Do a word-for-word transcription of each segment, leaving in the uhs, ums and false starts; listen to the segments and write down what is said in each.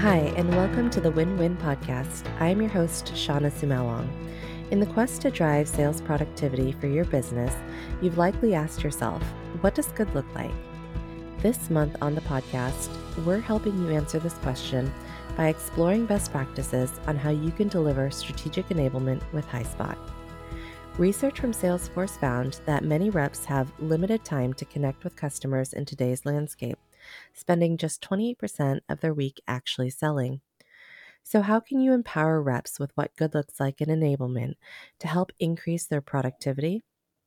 Hi, and welcome to the Win-Win Podcast. I am your host, Shauna Sumalong. In the quest to drive sales productivity for your business, you've likely asked yourself, what does good look like? This month on the podcast, we're helping you answer this question by exploring best practices on how you can deliver strategic enablement with HighSpot. Research from Salesforce found that many reps have limited time to connect with customers in today's landscape, spending just twenty-eight percent of their week actually selling. So, how can you empower reps with what good looks like in enablement to help increase their productivity?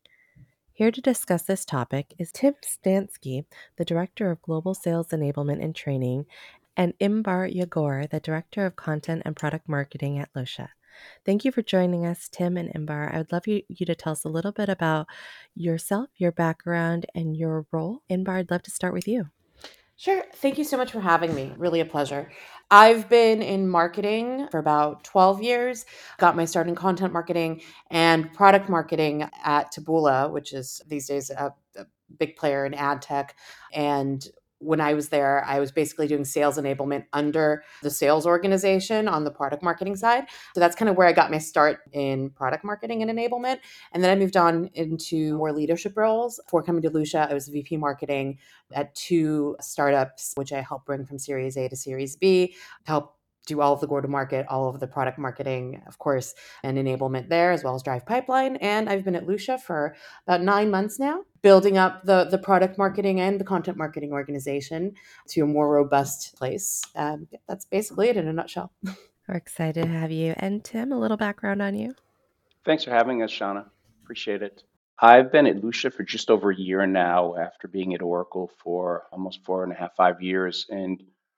Here to discuss this topic is Tim Stansky, the Director of Global Sales Enablement and Training, and Imbar Yagor, the Director of Content and Product Marketing at Lusha. Thank you for joining us, Tim and Imbar. I would love you, you to tell us a little bit about yourself, your background, and your role. Imbar, I'd love to start with you. Sure. Thank you so much for having me. Really a pleasure. I've been in marketing for about twelve years, got my start in content marketing and product marketing at Taboola, which is these days a, a big player in ad tech. And when I was there, I was basically doing sales enablement under the sales organization on the product marketing side. So that's kind of where I got my start in product marketing and enablement. And then I moved on into more leadership roles. Before coming to Lusha, I was V P marketing at two startups, which I helped bring from Series A to Series B, help do all of the go to market, all of the product marketing, of course, and enablement there, as well as drive pipeline. And I've been at Lusha for about nine months now, building up the, the product marketing and the content marketing organization to a more robust place. Um, that's basically it in a nutshell. We're excited to have you. And Tim, a little background on you. Thanks for having us, Shauna. Appreciate it. I've been at Lusha for just over a year now after being at Oracle for almost four and a half, five years. And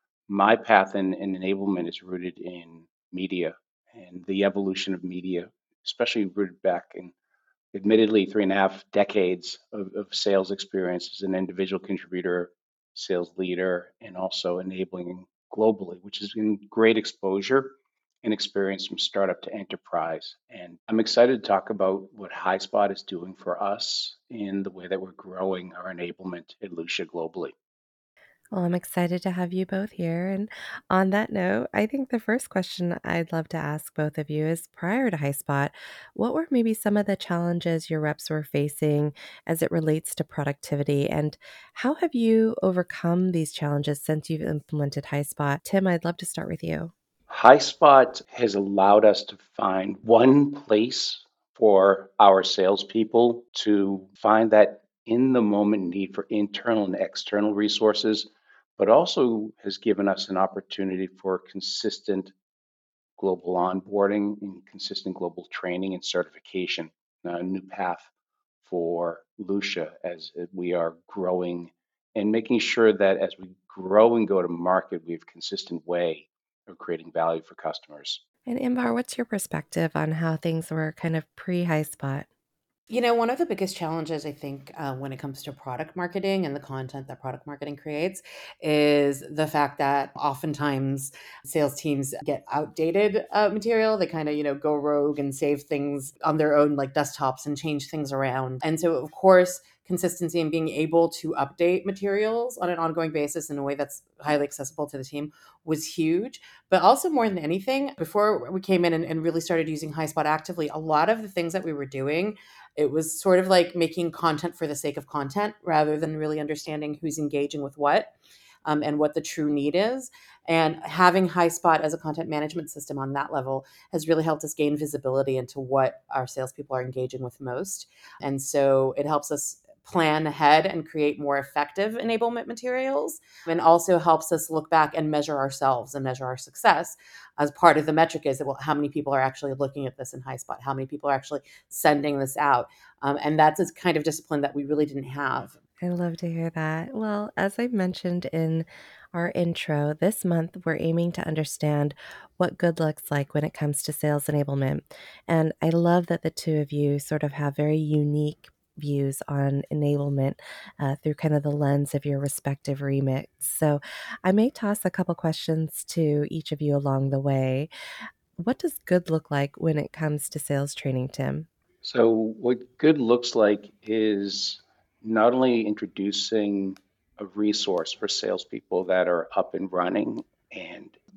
my path in, in enablement is rooted in media and the evolution of media, especially rooted back in admittedly three and a half decades of, of sales experience as an individual contributor, sales leader, and also enabling globally, which has been great exposure and experience from startup to enterprise. And I'm excited to talk about what HighSpot is doing for us in the way that we're growing our enablement at Lusha globally. Well, I'm excited to have you both here. And on that note, I think the first question I'd love to ask both of you is prior to HighSpot, what were maybe some of the challenges your reps were facing as it relates to productivity? And how have you overcome these challenges since you've implemented HighSpot? Tim, I'd love to start with you. HighSpot has allowed us to find one place for our salespeople to find that in the moment need for internal and external resources, but also has given us an opportunity for consistent global onboarding and consistent global training and certification, a new path for Lusha as we are growing and making sure that as we grow and go to market, we have a consistent way of creating value for customers. And Imbar, what's your perspective on how things were kind of pre-HighSpot? You know, one of the biggest challenges I think uh, when it comes to product marketing and the content that product marketing creates is the fact that oftentimes sales teams get outdated uh, material. They kind of, you know, go rogue and save things on their own, like desktops, and change things around. And so, of course, consistency and being able to update materials on an ongoing basis in a way that's highly accessible to the team was huge. But also, more than anything, before we came in and, and really started using HighSpot actively, a lot of the things that we were doing, it was sort of like making content for the sake of content rather than really understanding who's engaging with what, um, and what the true need is. And having HighSpot as a content management system on that level has really helped us gain visibility into what our salespeople are engaging with most. And so it helps us plan ahead and create more effective enablement materials, and also helps us look back and measure ourselves and measure our success. As part of the metric is, well, how many people are actually looking at this in HighSpot? How many people are actually sending this out? Um, and that's a kind of discipline that we really didn't have. I love to hear that. Well, as I mentioned in our intro, this month we're aiming to understand what good looks like when it comes to sales enablement. And I love that the two of you sort of have very unique views on enablement uh, through kind of the lens of your respective remits. So I may toss a couple questions to each of you along the way. What does good look like when it comes to sales training, Tim? So, what good looks like is not only introducing a resource for salespeople that are up and running and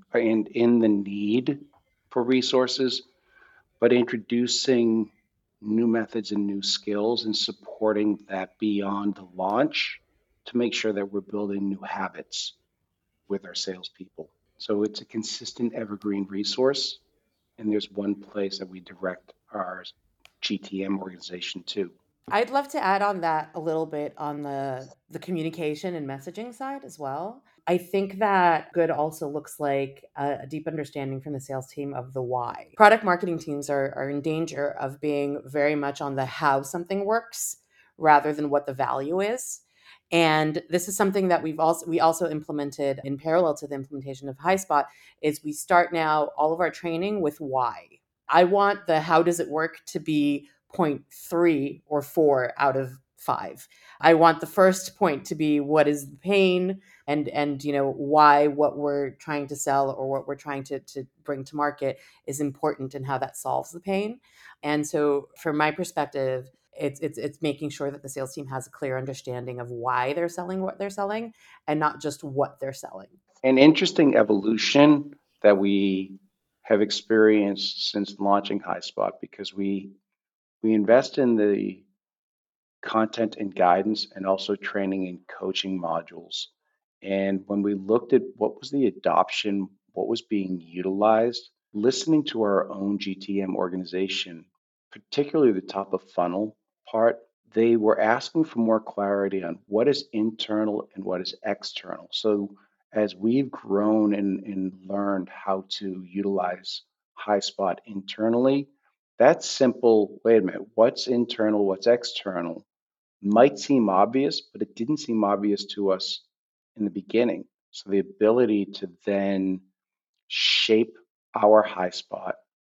and in the need for resources, but introducing new methods and new skills and supporting that beyond the launch to make sure that we're building new habits with our salespeople. So it's a consistent evergreen resource, and there's one place that we direct our G T M organization to. I'd love to add on that a little bit on the the communication and messaging side as well. I think that good also looks like a, a deep understanding from the sales team of the why. Product marketing teams are, are in danger of being very much on the how something works rather than what the value is. And this is something that we've also we also implemented in parallel to the implementation of HighSpot is we start now all of our training with why. I want the how does it work to be point three or four out of five. I want the first point to be what is the pain and and you know why what we're trying to sell or what we're trying to to bring to market is important and how that solves the pain. And so from my perspective, it's it's it's making sure that the sales team has a clear understanding of why they're selling what they're selling and not just what they're selling. An interesting evolution that we have experienced since launching HighSpot because we we invest in the content and guidance and also training and coaching modules. And when we looked at what was the adoption, what was being utilized, listening to our own G T M organization, particularly the top of funnel part, they were asking for more clarity on what is internal and what is external. So as we've grown and, and learned how to utilize HighSpot internally, that simple, wait a minute, what's internal, what's external, might seem obvious, but it didn't seem obvious to us in the beginning. So the ability to then shape our HighSpot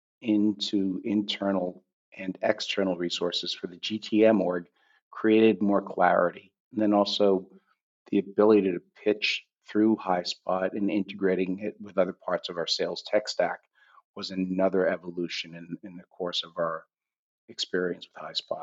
into internal and external resources for the G T M org created more clarity. And then also the ability to pitch through HighSpot and integrating it with other parts of our sales tech stack was another evolution in, in the course of our experience with HighSpot.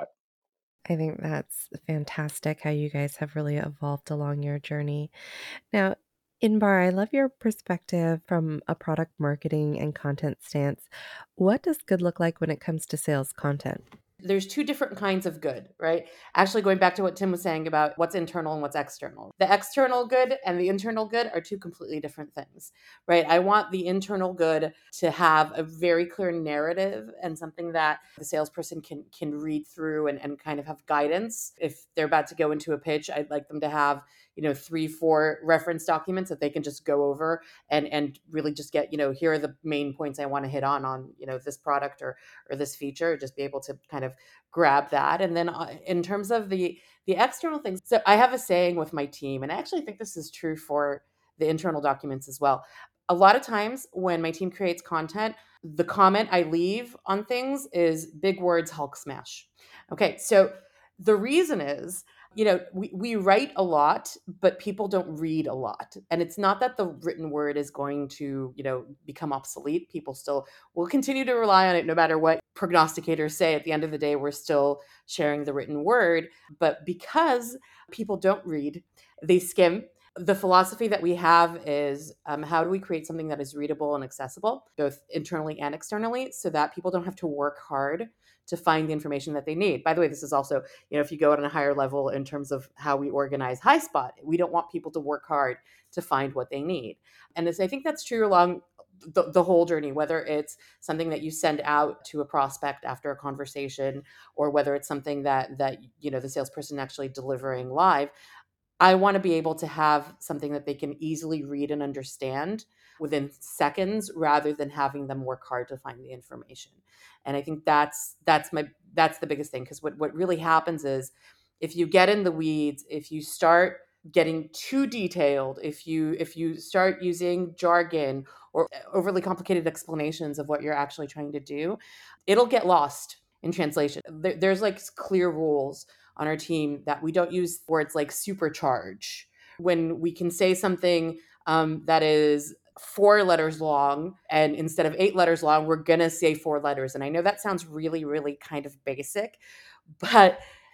I think that's fantastic how you guys have really evolved along your journey. Now, Inbar, I love your perspective from a product marketing and content stance. What does good look like when it comes to sales content? There's two different kinds of good, right? Actually, going back to what Tim was saying about what's internal and what's external. The external good and the internal good are two completely different things, right? I want the internal good to have a very clear narrative and something that the salesperson can can read through and, and kind of have guidance. If they're about to go into a pitch, I'd like them to have, you know, three, four reference documents that they can just go over and and really just get, you know, here are the main points I want to hit on on, you know, this product or or this feature, just be able to kind of grab that. And then uh, in terms of the the external things, so I have a saying with my team, and I actually think this is true for the internal documents as well. A lot of times when my team creates content, the comment I leave on things is big words Hulk smash. Okay, so the reason is, you know, we, we write a lot, but people don't read a lot. And it's not that the written word is going to, you know, become obsolete. People still will continue to rely on it no matter what prognosticators say. At the end of the day, we're still sharing the written word. But because people don't read, they skim. The philosophy that we have is um, how do we create something that is readable and accessible, both internally and externally, so that people don't have to work hard to find the information that they need. By the way, this is also, you know, if you go at a higher level in terms of how we organize HighSpot, we don't want people to work hard to find what they need. And as I think that's true along the, the whole journey, whether it's something that you send out to a prospect after a conversation, or whether it's something that that you know the salesperson actually delivering live. I want to be able to have something that they can easily read and understand within seconds rather than having them work hard to find the information. And I think that's that's my that's the biggest thing, because what what really happens is if you get in the weeds, if you start getting too detailed, if you if you start using jargon or overly complicated explanations of what you're actually trying to do, it'll get lost in translation. There, there's like clear rules on our team that we don't use words like supercharge. When we can say something um, that is four letters long and instead of eight letters long, we're going to say four letters. And I know that sounds really, really kind of basic, but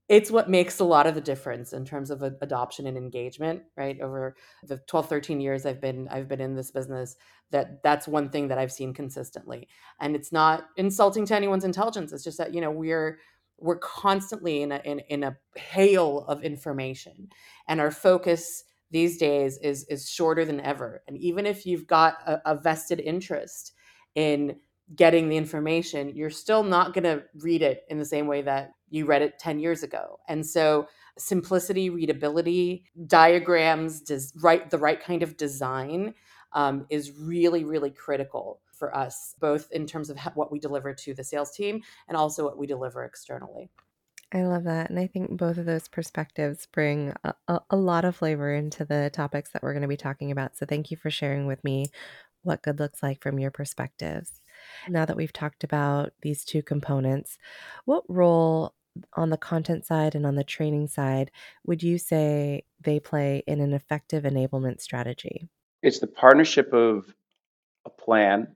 it's what makes a lot of the difference in terms of a- adoption and engagement, right? Over the twelve, thirteen years I've been I've been in this business, that that's one thing that I've seen consistently. And it's not insulting to anyone's intelligence. It's just that, you know, we're we're constantly in a in, in a hail of information. And our focus these days is is shorter than ever. And even if you've got a, a vested interest in getting the information, you're still not going to read it in the same way that you read it ten years ago. And so simplicity, readability, diagrams, des- right, the right kind of design um, is really, really critical for us, both in terms of what we deliver to the sales team and also what we deliver externally. I love that. And I think both of those perspectives bring a, a, a lot of flavor into the topics that we're going to be talking about. So thank you for sharing with me what good looks like from your perspectives. Now that we've talked about these two components, what role on the content side and on the training side would you say they play in an effective enablement strategy? It's the partnership of a plan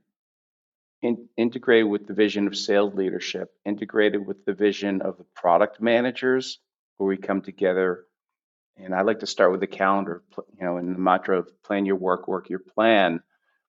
in, integrated with the vision of sales leadership, integrated with the vision of the product managers, where we come together. And I like to start with the calendar, you know, and the mantra of plan your work, work your plan,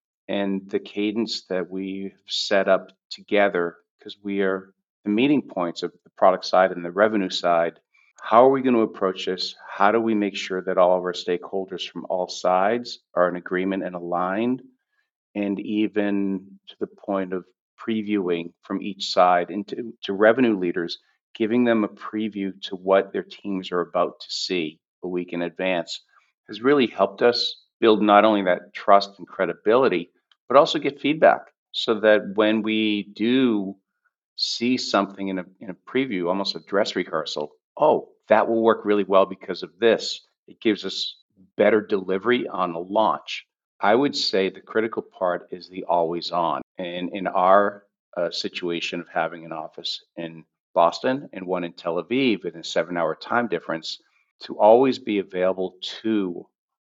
and the cadence that we've set up together, because we are the meeting points of the product side and the revenue side. How are we going to approach this? How do we make sure that all of our stakeholders from all sides are in agreement and aligned? And even to the point of previewing from each side into to revenue leaders, giving them a preview to what their teams are about to see a week in advance has really helped us build not only that trust and credibility, but also get feedback so that when we do see something in a, in a preview, almost a dress rehearsal, oh, that will work really well because of this. It gives us better delivery on the launch. I would say the critical part is the always on. And in our uh, situation of having an office in Boston and one in Tel Aviv in a seven hour time difference, to always be available to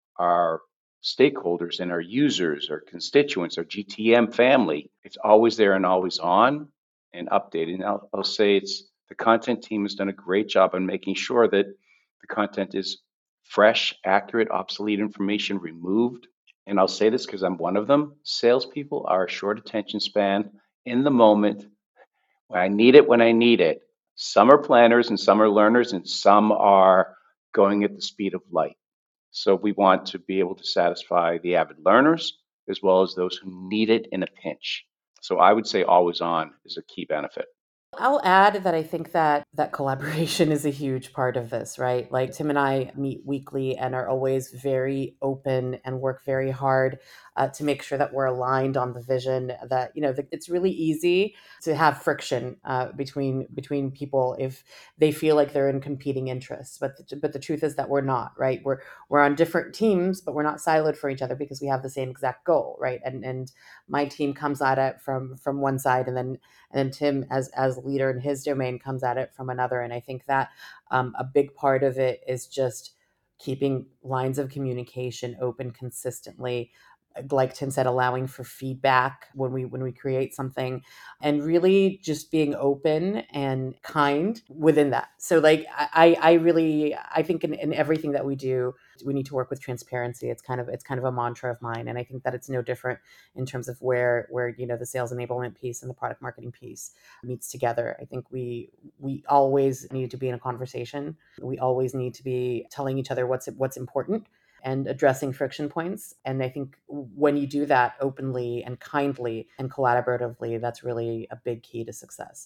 our stakeholders and our users, our constituents, our G T M family. It's always there and always on and updated. And I'll, I'll say it's the content team has done a great job on making sure that the content is fresh, accurate, obsolete information removed. And I'll say this because I'm one of them. Salespeople are a short attention span in the moment. When I need it, when I need it. Some are planners and some are learners, and some are going at the speed of light. So we want to be able to satisfy the avid learners as well as those who need it in a pinch. So I would say always on is a key benefit. I'll add that I think that that collaboration is a huge part of this, right? Like Tim and I meet weekly and are always very open and work very hard uh, to make sure that we're aligned on the vision. That you know, the, it's really easy to have friction uh, between between people if they feel like they're in competing interests. But the, but the truth is that we're not, right? We're we're on different teams, but we're not siloed for each other because we have the same exact goal, right? And and my team comes at it from from one side, and then and then Tim, as as leader in his domain, comes at it from another. And I think that um, a big part of it is just keeping lines of communication open consistently, like Tim said, allowing for feedback when we when we create something, and really just being open and kind within that. So like I I really I think in, in everything that we do, we need to work with transparency. It's kind of it's kind of a mantra of mine. And I think that it's no different in terms of where where you know the sales enablement piece and the product marketing piece meets together. I think we we always need to be in a conversation. We always need to be telling each other what's what's important and addressing friction points. And I think when you do that openly and kindly and collaboratively, that's really a big key to success.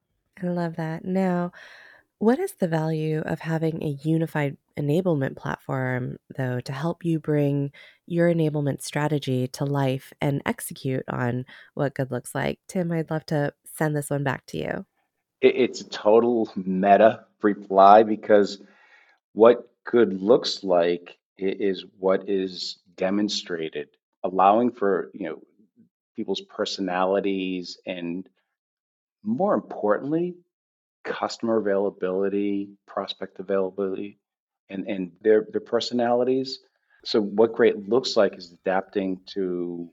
I love that. Now, what is the value of having a unified enablement platform, though, to help you bring your enablement strategy to life and execute on what good looks like? Tim, I'd love to send this one back to you. It, it's a total meta reply because what good looks like i- is what is demonstrated, allowing for, you know, people's personalities and more importantly, customer availability, prospect availability, and, and their their personalities. So what great looks like is adapting to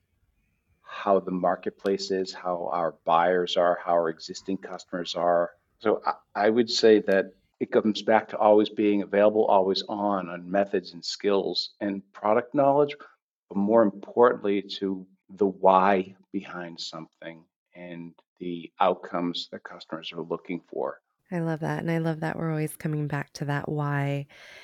how the marketplace is, how our buyers are, how our existing customers are. So I, I would say that it comes back to always being available, always on, on methods and skills and product knowledge, but more importantly, to the why behind something and the outcomes that customers are looking for. I love that. And I love that we're always coming back to that why.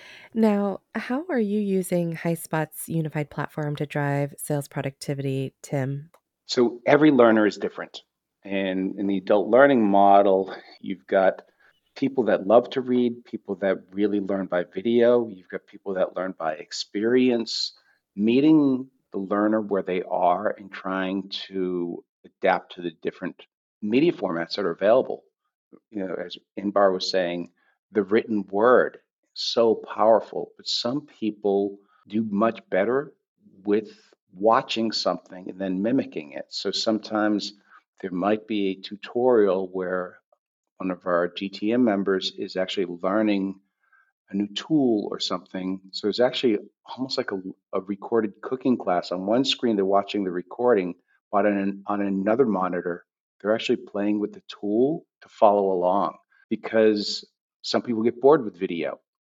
Now, how are you using HighSpot's unified platform to drive sales productivity, Tim? So every learner is different. And in the adult learning model, you've got people that love to read, people that really learn by video, you've got people that learn by experience, meeting the learner where they are and trying to adapt to the different media formats that are available. You know, as Inbar was saying, the written word so powerful, but some people do much better with watching something and then mimicking it. So sometimes there might be a tutorial where one of our G T M members is actually learning a new tool or something. So it's actually almost like a, a recorded cooking class. On one screen, they're watching the recording, but on, an, on another monitor, they're actually playing with the tool to follow along because some people get bored with video.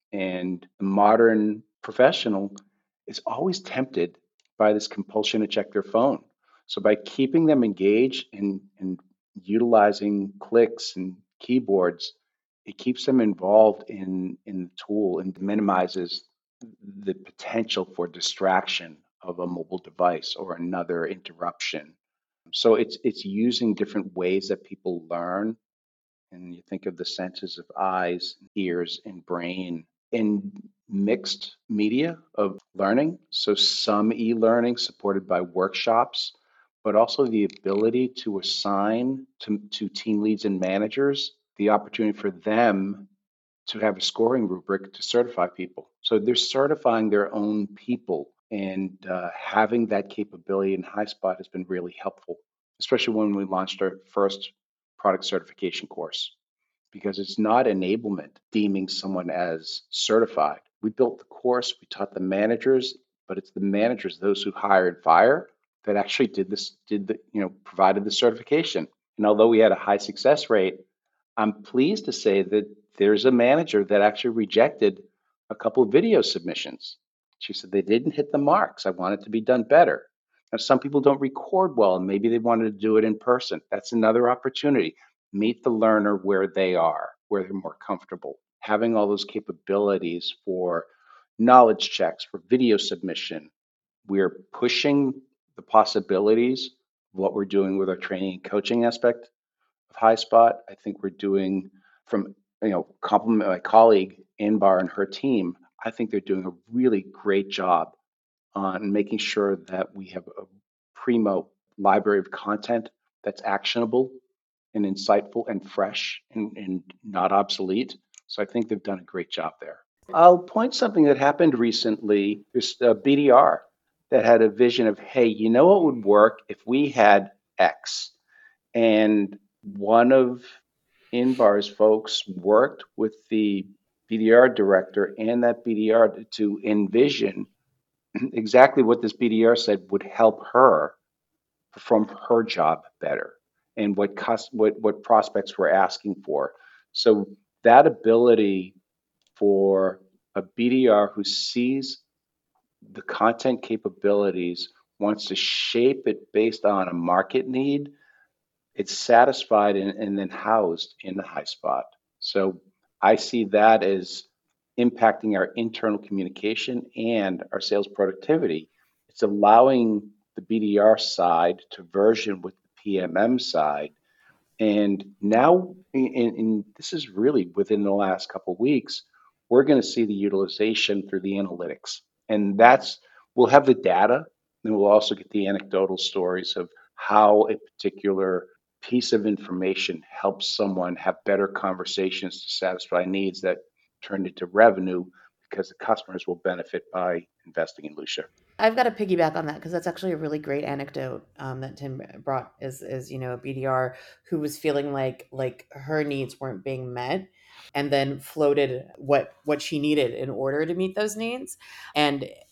And the modern professional is always tempted by this compulsion to check their phone. So by keeping them engaged and, and utilizing clicks and keyboards, it keeps them involved in in the tool and minimizes the potential for distraction of a mobile device or another interruption. So it's it's using different ways that people learn. And you think of the senses of eyes, ears, and brain in mixed media of learning. So some e-learning supported by workshops, but also the ability to assign to, to team leads and managers the opportunity for them to have a scoring rubric to certify people. So they're certifying their own people, and uh, having that capability in HighSpot has been really helpful, especially when we launched our first product certification course, because it's not enablement deeming someone as certified. We built the course, we taught the managers, but it's the managers, those who hire and fire, that actually did this, did the, you know, provided the certification. And although we had a high success rate, I'm pleased to say that there's a manager that actually rejected a couple of video submissions. She said they didn't hit the marks. I want it to be done better. Now, some people don't record well, and maybe they wanted to do it in person. That's another opportunity. Meet the learner where they are, where they're more comfortable. Having all those capabilities for knowledge checks, for video submission. We're pushing the possibilities of what we're doing with our training and coaching aspect of HighSpot. I think we're doing from, you know, compliment my colleague Inbar and her team. I think they're doing a really great job on making sure that we have a primo library of content that's actionable and insightful and fresh and, and not obsolete. So I think they've done a great job there. I'll point something that happened recently. There's a B D R that had a vision of, hey, you know what would work if we had X? And one of Inbar's folks worked with the B D R director and that B D R to envision exactly what this B D R said would help her perform her job better and what cus- what what prospects were asking for. So that ability for a B D R who sees the content capabilities, wants to shape it based on a market need, it's satisfied and, and then housed in the HighSpot. So I see that as impacting our internal communication and our sales productivity. It's allowing the B D R side to version with the P M M side. And now, and this is really within the last couple of weeks, we're going to see the utilization through the analytics. And that's, we'll have the data, and we'll also get the anecdotal stories of how a particular piece of information helps someone have better conversations to satisfy needs that turn into revenue because the customers will benefit by investing in Lucia. I've got to piggyback on that because that's actually a really great anecdote um, that Tim brought. Is is you know a B D R who was feeling like like her needs weren't being met, and then floated what what she needed in order to meet those needs, and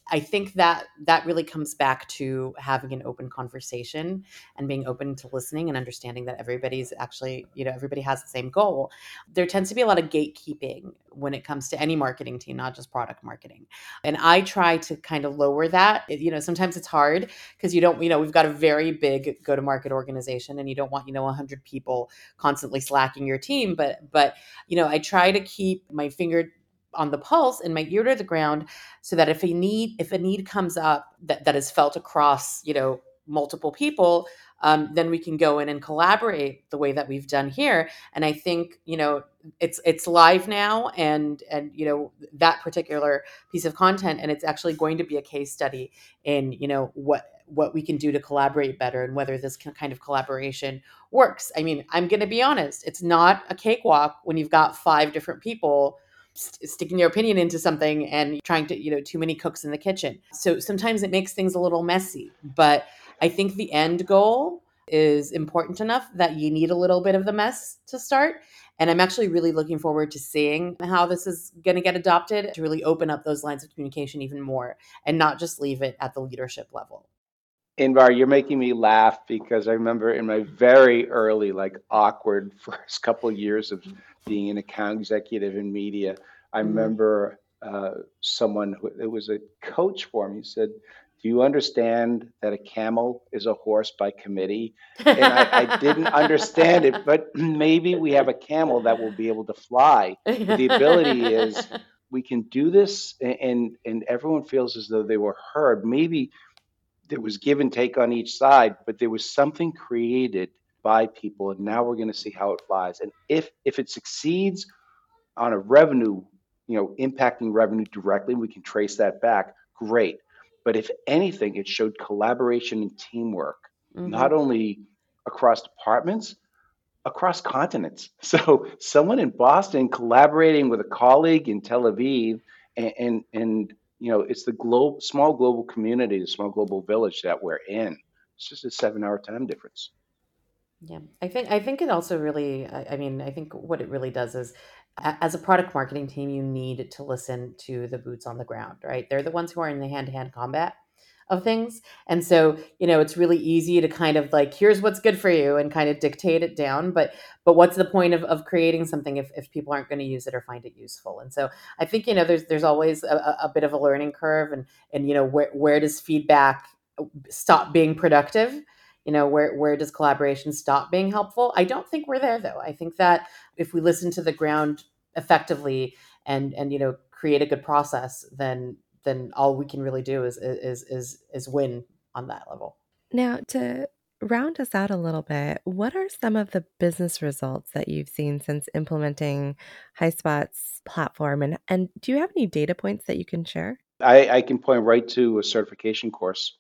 I think that that really comes back to having an open conversation and being open to listening and understanding that everybody's actually, you know, everybody has the same goal. There tends to be a lot of gatekeeping when it comes to any marketing team, not just product marketing. And I try to kind of lower that. It- you know, sometimes it's hard because you don't, you know, we've got a very big go-to-market organization and you don't want, you know, one hundred people constantly slacking your team. But, but, you know, I try to keep my finger on the pulse and my ear to the ground so that if a need if a need comes up that, that is felt across, you know, multiple people, um, then we can go in and collaborate the way that we've done here. And I think, you know, it's it's live now, and and you know, that particular piece of content, and it's actually going to be a case study in, you know, what what we can do to collaborate better and whether this kind of collaboration works. I mean, I'm going to be honest, it's not a cakewalk when you've got five different people st- sticking your opinion into something and trying to, you know, too many cooks in the kitchen. So sometimes it makes things a little messy, but I think the end goal is important enough that you need a little bit of the mess to start. And I'm actually really looking forward to seeing how this is going to get adopted to really open up those lines of communication even more and not just leave it at the leadership level. Invar, you're making me laugh because I remember in my very early, like awkward first couple of years of being an account executive in media, I Mhm. remember uh, someone who it was a coach for me said, "Do you understand that a camel is a horse by committee?" And I, I didn't understand it, but maybe we have a camel that will be able to fly. But the ability is we can do this, a- and and everyone feels as though they were heard. Maybe there was give and take on each side, but there was something created by people, and now we're going to see how it flies. And if if it succeeds on a revenue, you know, impacting revenue directly, we can trace that back. Great, but if anything, it showed collaboration and teamwork, not Mhm. only across departments, across continents. So someone in Boston collaborating with a colleague in Tel Aviv, and and, and you know, it's the globe, small global community, the small global village that we're in. It's just a seven-hour time difference. Yeah, I think I think it also really, I, I mean, I think what it really does is, a- as a product marketing team, you need to listen to the boots on the ground, right? They're the ones who are in the hand-to-hand combat of things. And so, you know, it's really easy to kind of like, here's what's good for you and kind of dictate it down. But but what's the point of, of creating something if, if people aren't going to use it or find it useful? And so I think, you know, there's there's always a, a a bit of a learning curve, and and you know, where where does feedback stop being productive? You know, where where does collaboration stop being helpful? I don't think we're there though. I think that if we listen to the ground effectively and and you know, create a good process, then then all we can really do is is is is win on that level. Now, to round us out a little bit, what are some of the business results that you've seen since implementing HighSpot's platform? And, and do you have any data points that you can share? I, I can point right to a certification course.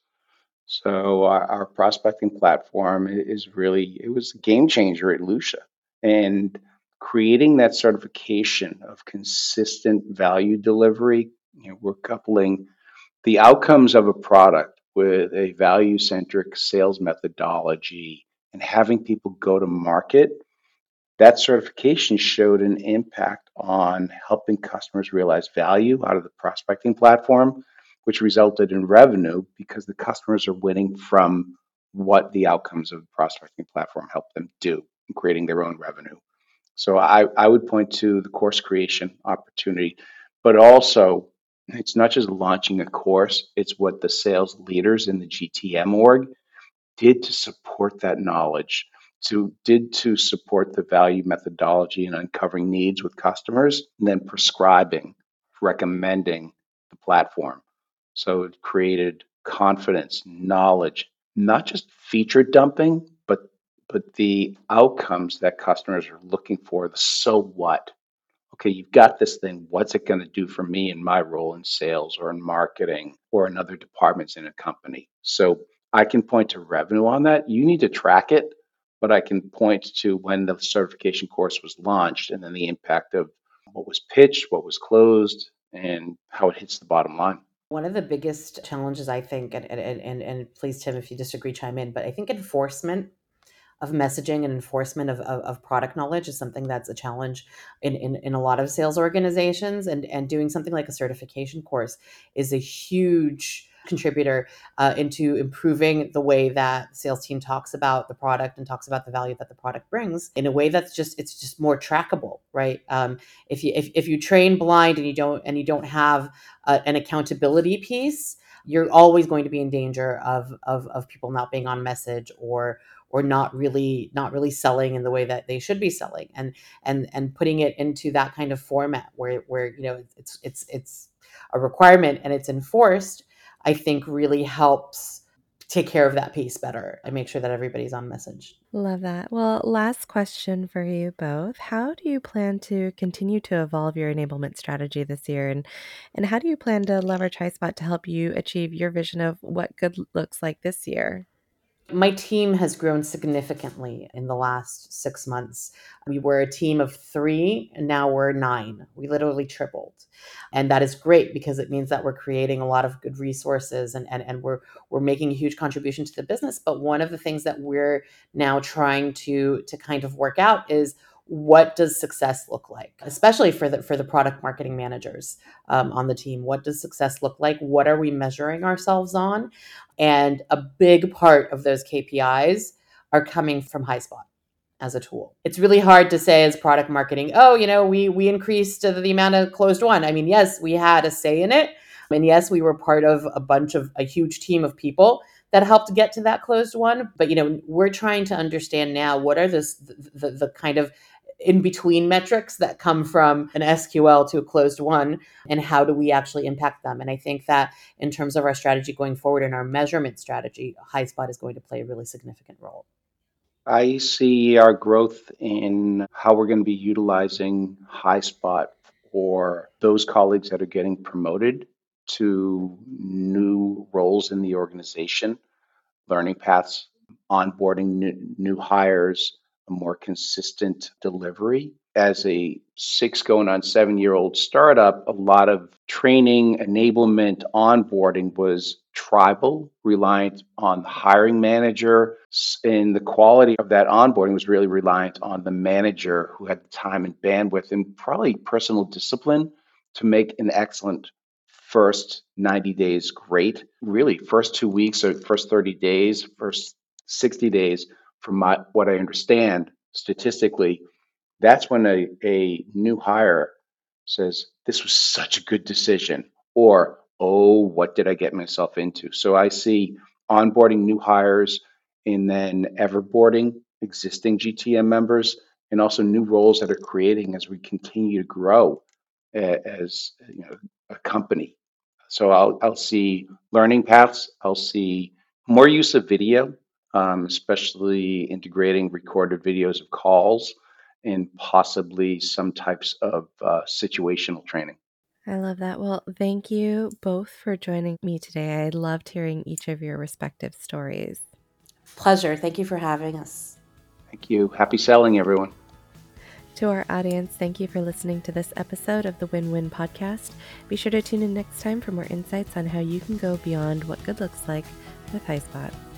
So our, our prospecting platform is really, it was a game changer at Lucia. And creating that certification of consistent value delivery, you know, we're coupling the outcomes of a product with a value centric sales methodology and having people go to market. That certification showed an impact on helping customers realize value out of the prospecting platform, which resulted in revenue because the customers are winning from what the outcomes of the prospecting platform helped them do in creating their own revenue. So I, I would point to the course creation opportunity, but also it's not just launching a course, it's what the sales leaders in the G T M org did to support that knowledge, to did to support the value methodology and uncovering needs with customers, and then prescribing, recommending the platform. So it created confidence, knowledge, not just feature dumping, but but the outcomes that customers are looking for, the so what. Okay, you've got this thing. What's it going to do for me in my role in sales or in marketing or in other departments in a company? So I can point to revenue on that. You need to track it, but I can point to when the certification course was launched and then the impact of what was pitched, what was closed, and how it hits the bottom line. One of the biggest challenges I think, and and and, and please Tim, if you disagree, chime in, but I think enforcement of messaging and enforcement of, of, of product knowledge is something that's a challenge in, in, in a lot of sales organizations. And, and doing something like a certification course is a huge contributor uh, into improving the way that the sales team talks about the product and talks about the value that the product brings in a way that's just it's just more trackable, right? Um, if you if, if you train blind and you don't and you don't have uh, an accountability piece, you're always going to be in danger of, of of people not being on message or or not really not really selling in the way that they should be selling, and and and putting it into that kind of format where where you know it's it's it's a requirement and it's enforced, I think really helps take care of that piece better and make sure that everybody's on message. Love that. Well, last question for you both. How do you plan to continue to evolve your enablement strategy this year? And, and how do you plan to leverage HighSpot to help you achieve your vision of what good looks like this year? My team has grown significantly in the last six months. We were a team of three, and now we're nine. We literally tripled. And that is great because it means that we're creating a lot of good resources and, and, and we're we're making a huge contribution to the business. But one of the things that we're now trying to to kind of work out is what does success look like, especially for the for the product marketing managers um, on the team. What does success look like? What are we measuring ourselves on? And a big part of those K P Is are coming from HighSpot as a tool. It's really hard to say as product marketing, oh, you know, we we increased the, the amount of closed won. I mean, yes, we had a say in it. And yes, we were part of a bunch of a huge team of people that helped get to that closed one. But, you know, we're trying to understand now what are this, the, the, the kind of in between metrics that come from an S Q L to a closed one, and how do we actually impact them? And I think that in terms of our strategy going forward and our measurement strategy, HighSpot is going to play a really significant role. I see our growth in how we're going to be utilizing HighSpot for those colleagues that are getting promoted to new roles in the organization, learning paths, onboarding new, new hires, a more consistent delivery. As a six going on seven year old startup, a lot of training, enablement, onboarding was tribal, reliant on the hiring manager. And the quality of that onboarding was really reliant on the manager who had the time and bandwidth and probably personal discipline to make an excellent first ninety days great. Really, first two weeks or first thirty days, first sixty days, from my, what I understand statistically, that's when a, a new hire says, this was such a good decision, or, oh, what did I get myself into? So I see onboarding new hires and then everboarding existing G T M members, and also new roles that are creating as we continue to grow uh, as you know, a company. So I'll, I'll see learning paths. I'll see more use of video, um, especially integrating recorded videos of calls and possibly some types of uh, situational training. I love that. Well, thank you both for joining me today. I loved hearing each of your respective stories. Pleasure. Thank you for having us. Thank you. Happy selling, everyone. To our audience, thank you for listening to this episode of the Win-Win Podcast. Be sure to tune in next time for more insights on how you can go beyond what good looks like with HighSpot.